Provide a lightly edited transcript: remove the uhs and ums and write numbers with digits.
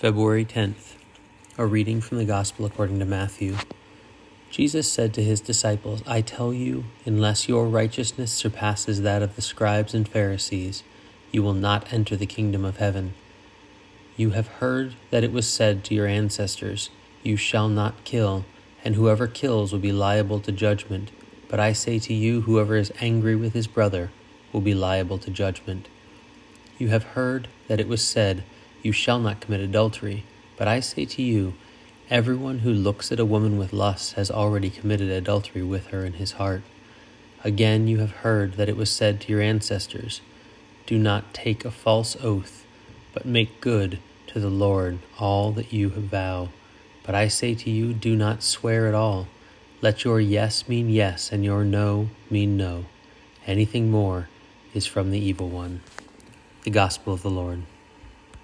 February 10th. A reading from the Gospel according to Matthew. Jesus said to his disciples, "I tell you, unless your righteousness surpasses that of the scribes and Pharisees, you will not enter the kingdom of heaven. You have heard that it was said to your ancestors, 'You shall not kill, and whoever kills will be liable to judgment.' But I say to you, whoever is angry with his brother will be liable to judgment. You have heard that it was said, 'You shall not commit adultery.' But I say to you, everyone who looks at a woman with lust has already committed adultery with her in his heart. Again, you have heard that it was said to your ancestors, 'Do not take a false oath, but make good to the Lord all that you vow.' But I say to you, do not swear at all. Let your yes mean yes, and your no mean no. Anything more is from the evil one." The Gospel of the Lord.